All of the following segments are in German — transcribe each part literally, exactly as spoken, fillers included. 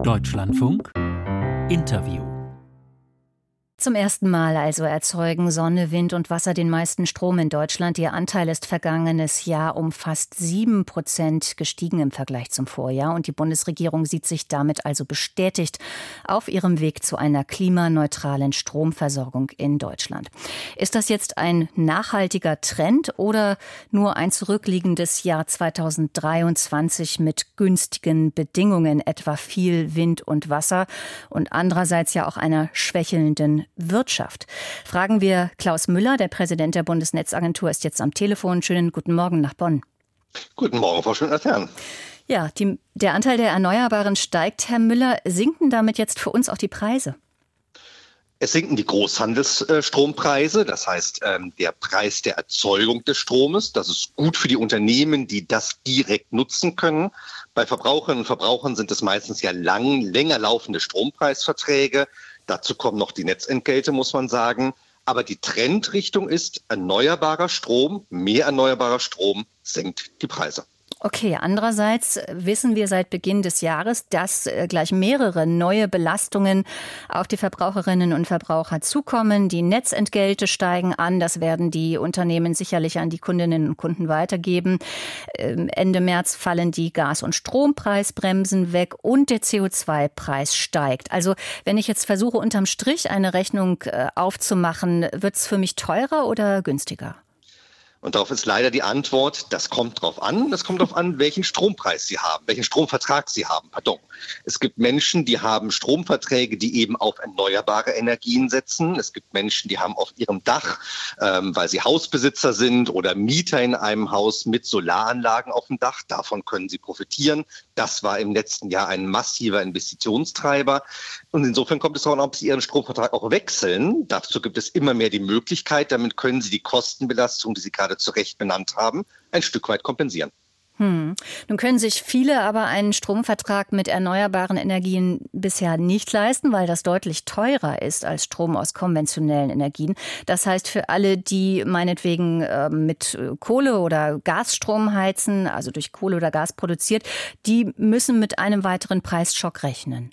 Deutschlandfunk Interview. Zum ersten Mal also erzeugen Sonne, Wind und Wasser den meisten Strom in Deutschland. Ihr Anteil ist vergangenes Jahr um fast sieben Prozent gestiegen im Vergleich zum Vorjahr. Und die Bundesregierung sieht sich damit also bestätigt auf ihrem Weg zu einer klimaneutralen Stromversorgung in Deutschland. Ist das jetzt ein nachhaltiger Trend oder nur ein zurückliegendes Jahr zweitausenddreiundzwanzig mit günstigen Bedingungen, etwa viel Wind und Wasser und andererseits ja auch einer schwächelnden Wirtschaft? Fragen wir Klaus Müller, der Präsident der Bundesnetzagentur, ist jetzt am Telefon. Schönen guten Morgen nach Bonn. Guten Morgen, Frau Schönert-Herrn. Ja, die, der Anteil der Erneuerbaren steigt, Herr Müller. Sinken damit jetzt für uns auch die Preise? Es sinken die Großhandelsstrompreise, das heißt der Preis der Erzeugung des Stromes. Das ist gut für die Unternehmen, die das direkt nutzen können. Bei Verbraucherinnen und Verbrauchern sind es meistens ja lang, länger laufende Strompreisverträge. Dazu kommen noch die Netzentgelte, muss man sagen. Aber die Trendrichtung ist, erneuerbarer Strom, mehr erneuerbarer Strom senkt die Preise. Okay, andererseits wissen wir seit Beginn des Jahres, dass gleich mehrere neue Belastungen auf die Verbraucherinnen und Verbraucher zukommen. Die Netzentgelte steigen an, das werden die Unternehmen sicherlich an die Kundinnen und Kunden weitergeben. Ende März fallen die Gas- und Strompreisbremsen weg und der C O zwei Preis steigt. Also wenn ich jetzt versuche, unterm Strich eine Rechnung aufzumachen, wird es für mich teurer oder günstiger? Und darauf ist leider die Antwort, das kommt drauf an. Das kommt darauf an, welchen Strompreis Sie haben, welchen Stromvertrag Sie haben. Pardon. Es gibt Menschen, die haben Stromverträge, die eben auf erneuerbare Energien setzen. Es gibt Menschen, die haben auf ihrem Dach, ähm, weil sie Hausbesitzer sind oder Mieter in einem Haus mit Solaranlagen auf dem Dach. Davon können sie profitieren. Das war im letzten Jahr ein massiver Investitionstreiber. Und insofern kommt es darauf an, ob Sie Ihren Stromvertrag auch wechseln. Dazu gibt es immer mehr die Möglichkeit. Damit können Sie die Kostenbelastung, die Sie gerade zu Recht benannt haben, ein Stück weit kompensieren. Hm. Nun können sich viele aber einen Stromvertrag mit erneuerbaren Energien bisher nicht leisten, weil das deutlich teurer ist als Strom aus konventionellen Energien. Das heißt, für alle, die meinetwegen äh, mit Kohle oder Gasstrom heizen, also durch Kohle oder Gas produziert, die müssen mit einem weiteren Preisschock rechnen.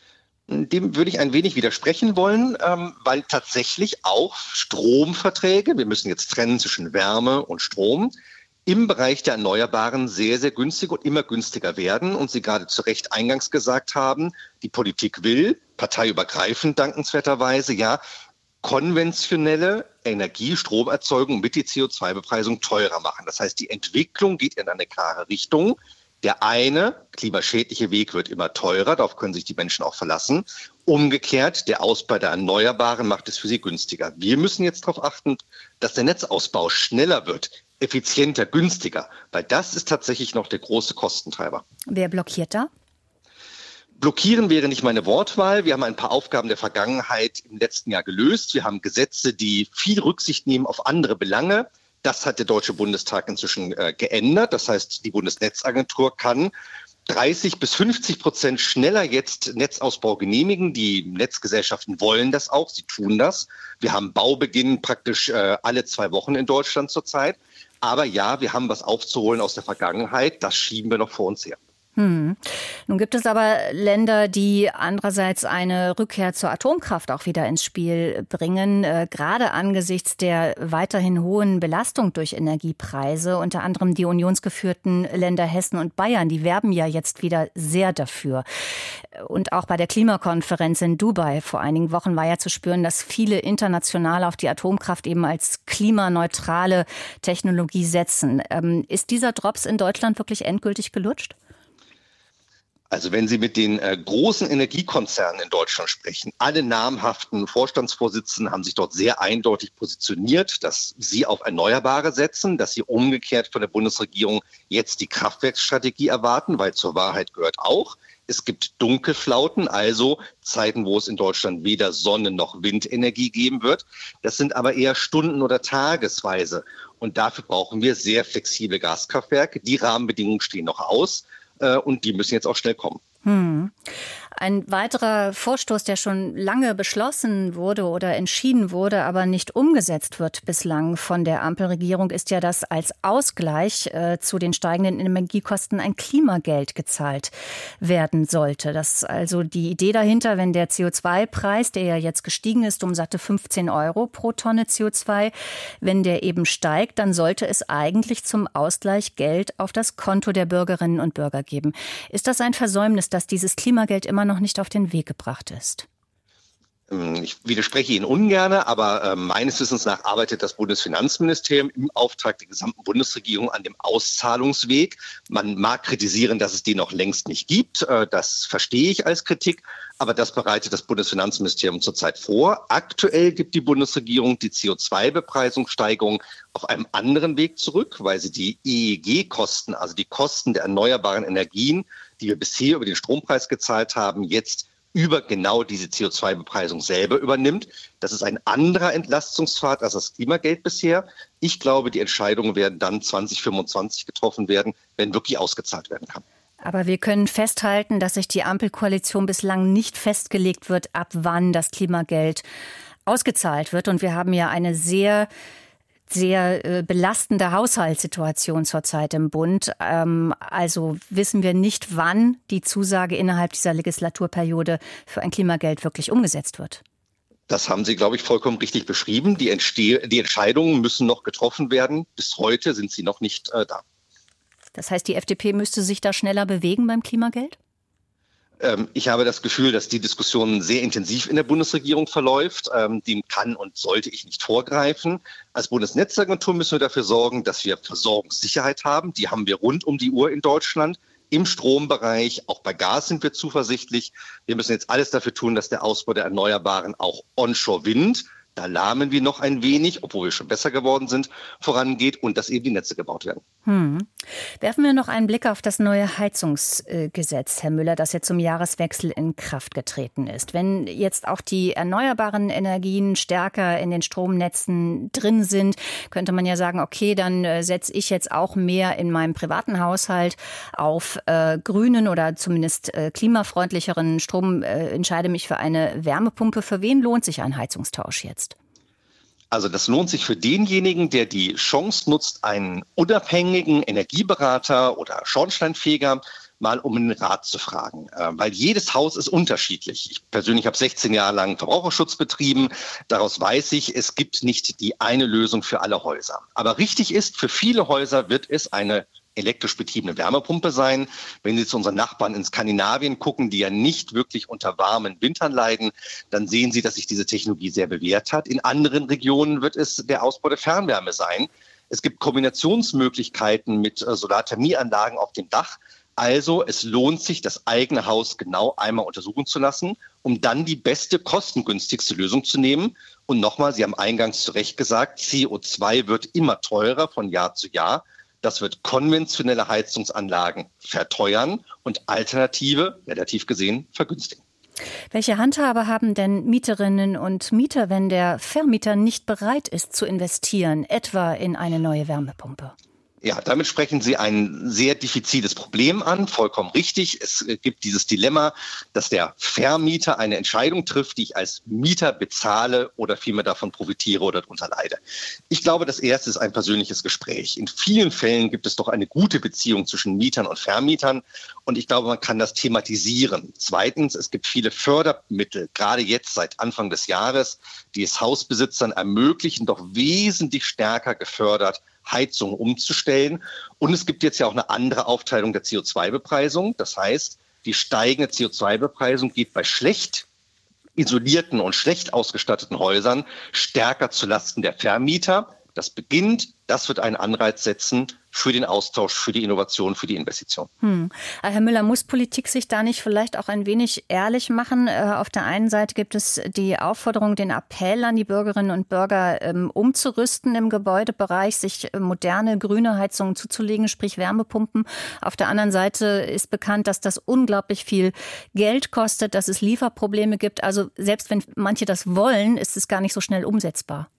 Dem würde ich ein wenig widersprechen wollen, ähm, weil tatsächlich auch Stromverträge, wir müssen jetzt trennen zwischen Wärme und Strom, im Bereich der Erneuerbaren sehr, sehr günstig und immer günstiger werden. Und Sie gerade zu Recht eingangs gesagt haben, die Politik will, parteiübergreifend dankenswerterweise, ja, konventionelle Energie, Stromerzeugung mit die C O zwei Bepreisung teurer machen. Das heißt, die Entwicklung geht in eine klare Richtung. Der eine klimaschädliche Weg wird immer teurer, darauf können sich die Menschen auch verlassen. Umgekehrt, der Ausbau der Erneuerbaren macht es für sie günstiger. Wir müssen jetzt darauf achten, dass der Netzausbau schneller wird, effizienter, günstiger, weil das ist tatsächlich noch der große Kostentreiber. Wer blockiert da? Blockieren wäre nicht meine Wortwahl. Wir haben ein paar Aufgaben der Vergangenheit im letzten Jahr gelöst. Wir haben Gesetze, die viel Rücksicht nehmen auf andere Belange. Das hat der Deutsche Bundestag inzwischen äh, geändert. Das heißt, die Bundesnetzagentur kann dreißig bis fünfzig Prozent schneller jetzt Netzausbau genehmigen. Die Netzgesellschaften wollen das auch. Sie tun das. Wir haben Baubeginn praktisch äh, alle zwei Wochen in Deutschland zurzeit. Aber ja, wir haben was aufzuholen aus der Vergangenheit. Das schieben wir noch vor uns her. Hm. Nun gibt es aber Länder, die andererseits eine Rückkehr zur Atomkraft auch wieder ins Spiel bringen, äh, gerade angesichts der weiterhin hohen Belastung durch Energiepreise. Unter anderem die unionsgeführten Länder Hessen und Bayern, die werben ja jetzt wieder sehr dafür. Und auch bei der Klimakonferenz in Dubai vor einigen Wochen war ja zu spüren, dass viele international auf die Atomkraft eben als klimaneutrale Technologie setzen. Ähm, ist dieser Drops in Deutschland wirklich endgültig gelutscht? Also wenn Sie mit den äh, großen Energiekonzernen in Deutschland sprechen, alle namhaften Vorstandsvorsitzenden haben sich dort sehr eindeutig positioniert, dass sie auf Erneuerbare setzen, dass sie umgekehrt von der Bundesregierung jetzt die Kraftwerksstrategie erwarten, weil zur Wahrheit gehört auch, es gibt Dunkelflauten, also Zeiten, wo es in Deutschland weder Sonne- noch Windenergie geben wird. Das sind aber eher Stunden- oder Tagesweise. Und dafür brauchen wir sehr flexible Gaskraftwerke. Die Rahmenbedingungen stehen noch aus. Und die müssen jetzt auch schnell kommen. Hm. Ein weiterer Vorstoß, der schon lange beschlossen wurde oder entschieden wurde, aber nicht umgesetzt wird bislang von der Ampelregierung, ist ja, dass als Ausgleich äh, zu den steigenden Energiekosten ein Klimageld gezahlt werden sollte. Das ist also die Idee dahinter, wenn der C O zwei Preis, der ja jetzt gestiegen ist um satte fünfzehn Euro pro Tonne C O zwei, wenn der eben steigt, dann sollte es eigentlich zum Ausgleich Geld auf das Konto der Bürgerinnen und Bürger geben. Ist das ein Versäumnis, dass dieses Klimageld immer noch nicht auf den Weg gebracht ist? Ich widerspreche Ihnen ungern, aber äh, meines Wissens nach arbeitet das Bundesfinanzministerium im Auftrag der gesamten Bundesregierung an dem Auszahlungsweg. Man mag kritisieren, dass es den noch längst nicht gibt. Äh, das verstehe ich als Kritik, aber das bereitet das Bundesfinanzministerium zurzeit vor. Aktuell gibt die Bundesregierung die C O zwei Bepreisungssteigerung auf einem anderen Weg zurück, weil sie die E E G-Kosten, also die Kosten der erneuerbaren Energien, die wir bisher über den Strompreis gezahlt haben, jetzt über genau diese C O zwei Bepreisung selber übernimmt. Das ist ein anderer Entlastungspfad als das Klimageld bisher. Ich glaube, die Entscheidungen werden dann zwanzig fünfundzwanzig getroffen werden, wenn wirklich ausgezahlt werden kann. Aber wir können festhalten, dass sich die Ampelkoalition bislang nicht festgelegt wird, ab wann das Klimageld ausgezahlt wird. Und wir haben ja eine sehr sehr äh, belastende Haushaltssituation zurzeit im Bund. Ähm, also wissen wir nicht, wann die Zusage innerhalb dieser Legislaturperiode für ein Klimageld wirklich umgesetzt wird. Das haben Sie, glaube ich, vollkommen richtig beschrieben. Die, Entsteh- die Entscheidungen müssen noch getroffen werden. Bis heute sind sie noch nicht äh, da. Das heißt, die F D P müsste sich da schneller bewegen beim Klimageld? Ich habe das Gefühl, dass die Diskussion sehr intensiv in der Bundesregierung verläuft. Dem kann und sollte ich nicht vorgreifen. Als Bundesnetzagentur müssen wir dafür sorgen, dass wir Versorgungssicherheit haben. Die haben wir rund um die Uhr in Deutschland. Im Strombereich, auch bei Gas sind wir zuversichtlich. Wir müssen jetzt alles dafür tun, dass der Ausbau der Erneuerbaren, auch Onshore-Wind, da lahmen wir noch ein wenig, obwohl wir schon besser geworden sind, vorangeht und dass eben die Netze gebaut werden. Hm. Werfen wir noch einen Blick auf das neue Heizungsgesetz, Herr Müller, das jetzt zum Jahreswechsel in Kraft getreten ist. Wenn jetzt auch die erneuerbaren Energien stärker in den Stromnetzen drin sind, könnte man ja sagen, okay, dann äh, setze ich jetzt auch mehr in meinem privaten Haushalt auf äh, grünen oder zumindest äh, klimafreundlicheren Strom, äh, entscheide mich für eine Wärmepumpe. Für wen lohnt sich ein Heizungstausch jetzt? Also das lohnt sich für denjenigen, der die Chance nutzt, einen unabhängigen Energieberater oder Schornsteinfeger mal um einen Rat zu fragen. Äh, weil jedes Haus ist unterschiedlich. Ich persönlich habe sechzehn Jahre lang Verbraucherschutz betrieben. Daraus weiß ich, es gibt nicht die eine Lösung für alle Häuser. Aber richtig ist, für viele Häuser wird es eine elektrisch betriebene Wärmepumpe sein. Wenn Sie zu unseren Nachbarn in Skandinavien gucken, die ja nicht wirklich unter warmen Wintern leiden, dann sehen Sie, dass sich diese Technologie sehr bewährt hat. In anderen Regionen wird es der Ausbau der Fernwärme sein. Es gibt Kombinationsmöglichkeiten mit Solarthermieanlagen auf dem Dach. Also es lohnt sich, das eigene Haus genau einmal untersuchen zu lassen, um dann die beste, kostengünstigste Lösung zu nehmen. Und nochmal, Sie haben eingangs zu Recht gesagt, C O zwei wird immer teurer von Jahr zu Jahr. Das wird konventionelle Heizungsanlagen verteuern und Alternative, relativ gesehen, vergünstigen. Welche Handhabe haben denn Mieterinnen und Mieter, wenn der Vermieter nicht bereit ist zu investieren, etwa in eine neue Wärmepumpe? Ja, damit sprechen Sie ein sehr diffiziles Problem an, vollkommen richtig. Es gibt dieses Dilemma, dass der Vermieter eine Entscheidung trifft, die ich als Mieter bezahle oder vielmehr davon profitiere oder darunter leide. Ich glaube, das erste ist ein persönliches Gespräch. In vielen Fällen gibt es doch eine gute Beziehung zwischen Mietern und Vermietern und ich glaube, man kann das thematisieren. Zweitens, es gibt viele Fördermittel, gerade jetzt seit Anfang des Jahres, die es Hausbesitzern ermöglichen, doch wesentlich stärker gefördert, Heizung umzustellen. Und es gibt jetzt ja auch eine andere Aufteilung der C O zwei Bepreisung. Das heißt, die steigende C O zwei Bepreisung geht bei schlecht isolierten und schlecht ausgestatteten Häusern stärker zulasten der Vermieter. Das beginnt, das wird einen Anreiz setzen für den Austausch, für die Innovation, für die Investition. Hm. Herr Müller, muss Politik sich da nicht vielleicht auch ein wenig ehrlich machen? Auf der einen Seite gibt es die Aufforderung, den Appell an die Bürgerinnen und Bürger ähm, umzurüsten im Gebäudebereich, sich moderne grüne Heizungen zuzulegen, sprich Wärmepumpen. Auf der anderen Seite ist bekannt, dass das unglaublich viel Geld kostet, dass es Lieferprobleme gibt. Also selbst wenn manche das wollen, ist es gar nicht so schnell umsetzbar.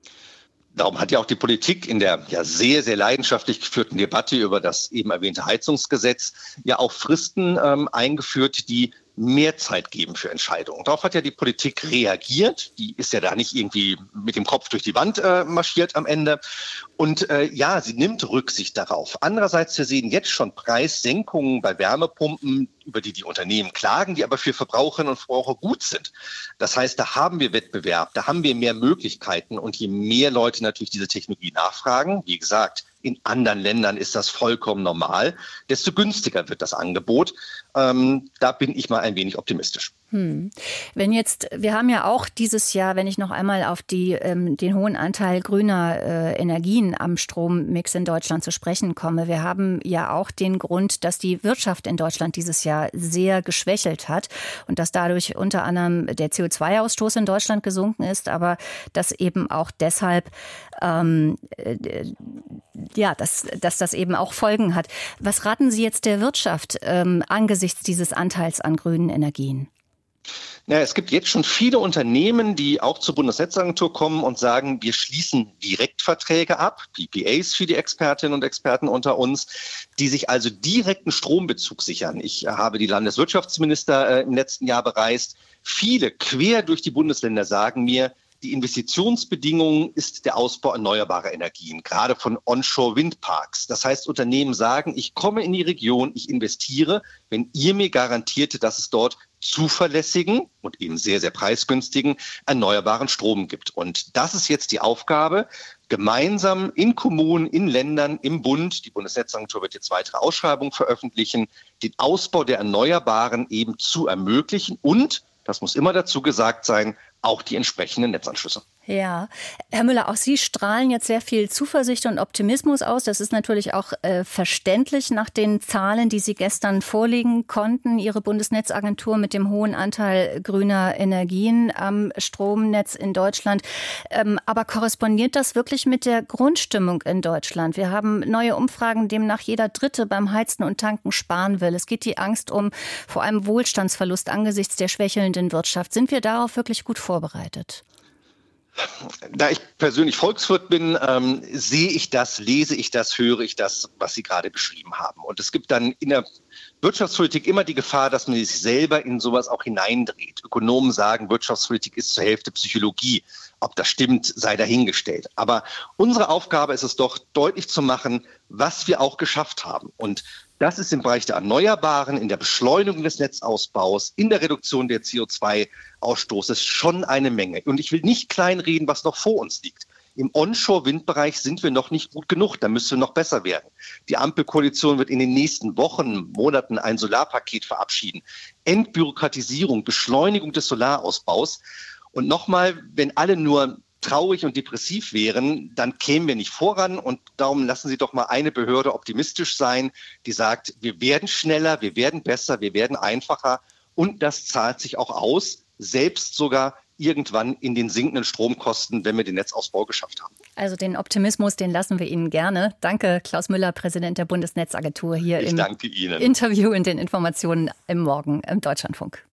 Darum hat ja auch die Politik in der ja sehr, sehr leidenschaftlich geführten Debatte über das eben erwähnte Heizungsgesetz ja auch Fristen ähm, eingeführt, die mehr Zeit geben für Entscheidungen. Darauf hat ja die Politik reagiert. Die ist ja da nicht irgendwie mit dem Kopf durch die Wand äh, marschiert am Ende. Und äh, ja, sie nimmt Rücksicht darauf. Andererseits, wir sehen jetzt schon Preissenkungen bei Wärmepumpen, über die die Unternehmen klagen, die aber für Verbraucherinnen und Verbraucher gut sind. Das heißt, da haben wir Wettbewerb, da haben wir mehr Möglichkeiten. Und je mehr Leute natürlich diese Technologie nachfragen, wie gesagt, in anderen Ländern ist das vollkommen normal, desto günstiger wird das Angebot. Ähm, da bin ich mal ein wenig optimistisch. Hm. Wenn jetzt, wir haben ja auch dieses Jahr, wenn ich noch einmal auf die, ähm, den hohen Anteil grüner äh, Energien am Strommix in Deutschland zu sprechen komme, wir haben ja auch den Grund, dass die Wirtschaft in Deutschland dieses Jahr sehr geschwächelt hat und dass dadurch unter anderem der C O zwei Ausstoß in Deutschland gesunken ist, aber dass eben auch deshalb ähm, äh, ja, dass, dass das eben auch Folgen hat. Was raten Sie jetzt der Wirtschaft ähm, angesichts dieses Anteils an grünen Energien? Ja, es gibt jetzt schon viele Unternehmen, die auch zur Bundesnetzagentur kommen und sagen, wir schließen Direktverträge ab, P P As für die Expertinnen und Experten unter uns, die sich also direkten Strombezug sichern. Ich habe die Landeswirtschaftsminister äh, im letzten Jahr bereist. Viele quer durch die Bundesländer sagen mir, die Investitionsbedingung ist der Ausbau erneuerbarer Energien, gerade von Onshore-Windparks. Das heißt, Unternehmen sagen, ich komme in die Region, ich investiere, wenn ihr mir garantiert, dass es dort zuverlässigen und eben sehr, sehr preisgünstigen erneuerbaren Strom gibt. Und das ist jetzt die Aufgabe, gemeinsam in Kommunen, in Ländern, im Bund, die Bundesnetzagentur wird jetzt weitere Ausschreibungen veröffentlichen, den Ausbau der Erneuerbaren eben zu ermöglichen und, das muss immer dazu gesagt sein, auch die entsprechenden Netzanschlüsse. Ja, Herr Müller, auch Sie strahlen jetzt sehr viel Zuversicht und Optimismus aus. Das ist natürlich auch äh, verständlich nach den Zahlen, die Sie gestern vorlegen konnten. Ihre Bundesnetzagentur mit dem hohen Anteil grüner Energien am Stromnetz in Deutschland. Ähm, aber korrespondiert das wirklich mit der Grundstimmung in Deutschland? Wir haben neue Umfragen, demnach jeder Dritte beim Heizen und Tanken sparen will. Es geht die Angst um vor allem Wohlstandsverlust angesichts der schwächelnden Wirtschaft. Sind wir darauf wirklich gut vorbereitet? Da ich persönlich Volkswirt bin, ähm, sehe ich das, lese ich das, höre ich das, was Sie gerade beschrieben haben. Und es gibt dann in der Wirtschaftspolitik immer die Gefahr, dass man sich selber in sowas auch hineindreht. Ökonomen sagen, Wirtschaftspolitik ist zur Hälfte Psychologie. Ob das stimmt, sei dahingestellt. Aber unsere Aufgabe ist es doch, deutlich zu machen, was wir auch geschafft haben. Und das ist im Bereich der Erneuerbaren, in der Beschleunigung des Netzausbaus, in der Reduktion der C O zwei Ausstoßes schon eine Menge. Und ich will nicht kleinreden, was noch vor uns liegt. Im Onshore-Windbereich sind wir noch nicht gut genug. Da müssen wir noch besser werden. Die Ampelkoalition wird in den nächsten Wochen, Monaten ein Solarpaket verabschieden. Entbürokratisierung, Beschleunigung des Solarausbaus. Und nochmal, wenn alle nur traurig und depressiv wären, dann kämen wir nicht voran. Und darum lassen Sie doch mal eine Behörde optimistisch sein, die sagt, wir werden schneller, wir werden besser, wir werden einfacher. Und das zahlt sich auch aus, selbst sogar irgendwann in den sinkenden Stromkosten, wenn wir den Netzausbau geschafft haben. Also den Optimismus, den lassen wir Ihnen gerne. Danke, Klaus Müller, Präsident der Bundesnetzagentur, hier ich im danke Ihnen. Interview in den Informationen im Morgen im Deutschlandfunk.